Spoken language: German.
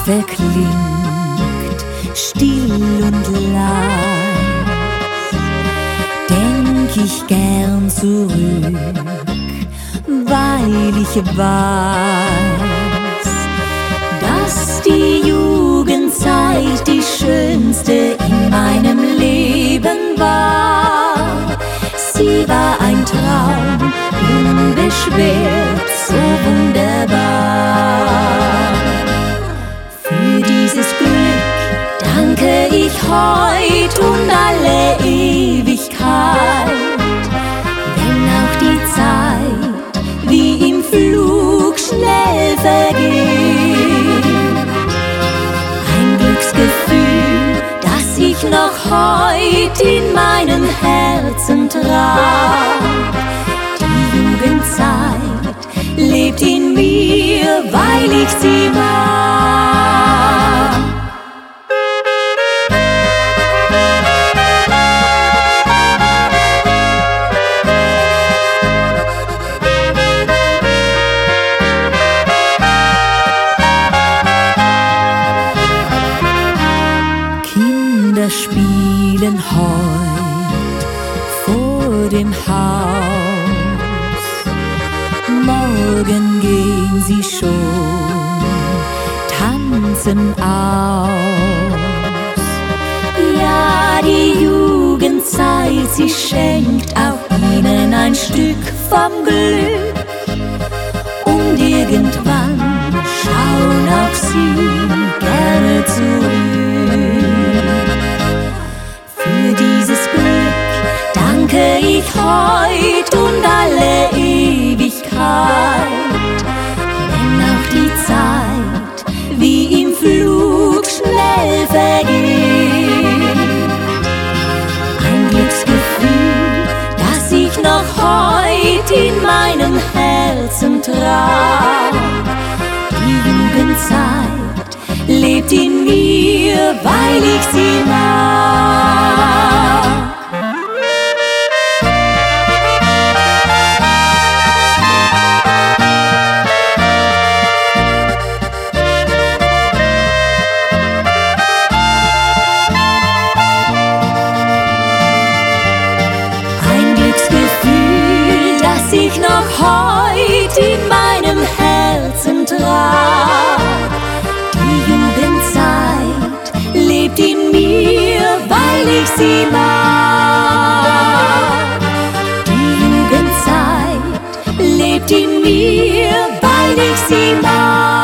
verklingt, still und leis, denk ich gern zurück, weil ich weiß, dass die Jugendzeit die schönste in meinem Leben war. Sie war ein Traum, unbeschwert, so wunderbar. Für dieses Glück danke ich heut und alle Ewigkeit, wenn auch die Zeit wie im Flug schnell vergeht. Ein Glücksgefühl, das ich noch heut in meinem Herzen trag. Die Jugendzeit lebt in mir, weil ich sie mag. Kinder spielen heut vor dem Haus, morgen gehen sie schon tanzen aus. Ja, die Jugendzeit, sie schenkt auch ihnen ein Stück vom Glück, und irgendwann schauen auch sie gerne zurück. Für dieses Glück danke ich heut und alle Ewigkeit, wenn auch die Zeit wie im Flug schnell vergeht. Ein Glücksgefühl, das ich noch heut in meinem Herzen trag. Die Jugendzeit lebt in mir, weil ich sie mag. Ein Glücksgefühl, das ich noch heut in meinem Herzen trag. Die Jugendzeit lebt in mir, weil ich sie mag. Die Jugendzeit lebt in mir, weil ich sie mag.